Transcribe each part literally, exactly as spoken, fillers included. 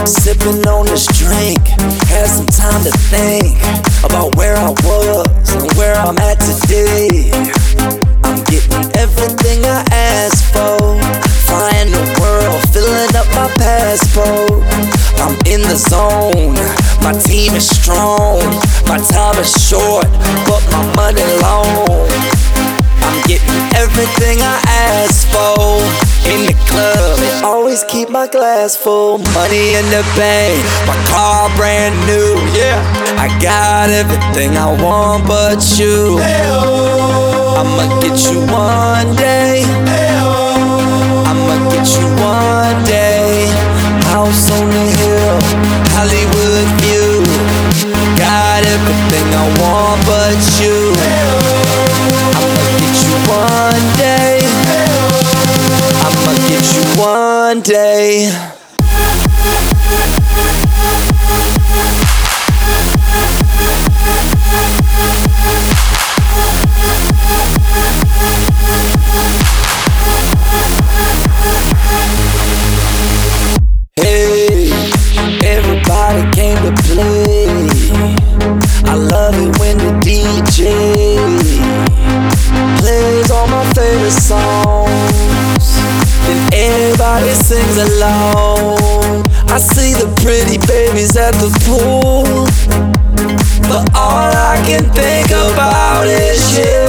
Sipping on this drink, had some time to think about where I was and where I'm at today. I'm getting everything I asked for, flying the world, filling up my passport. I'm in the zone, my team is strong, my time is short, but my money long. I'm getting everything I asked for. In the club, they always keep my glass full. Money in the bank, my car brand new. Yeah, I got everything I want but you. I'ma get you one day. I'ma get you one day. House on the hill, Hollywood view. Got everything I want but you. I'ma get you one day. I'ma get you one day. Hey, everybody came to play. I love it when the D J plays all my favorite songs, and everybody sings along. I see the pretty babies at the pool, but all I can think about is you.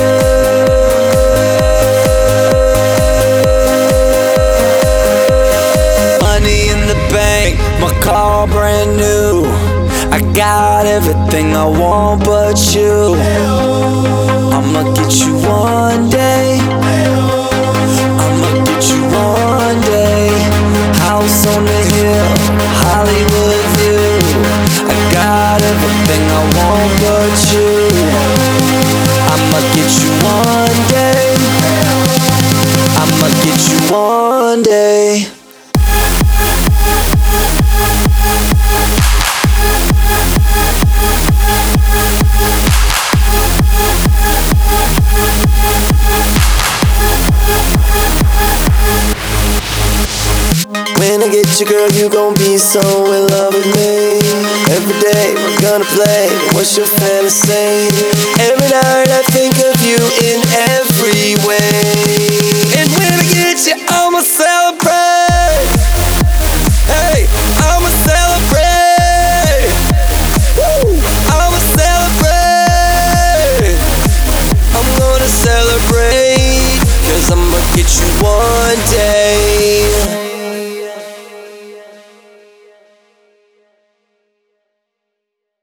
Money in the bank, my car brand new. I got everything I want but you. I'ma get you one day. I'ma get you one day. House on the hill, Hollywood view. I got everything I want but you. I'ma get you one day. I'ma get you one day. When I get you, girl, you gon' be so in love with me. Every day we're gonna play, what's your fantasy? Every night I think of you in every way. And when I get you, I'ma celebrate. Hey, I'ma celebrate. Woo, I'ma celebrate. I'm gonna celebrate, 'cause I'ma get you one day.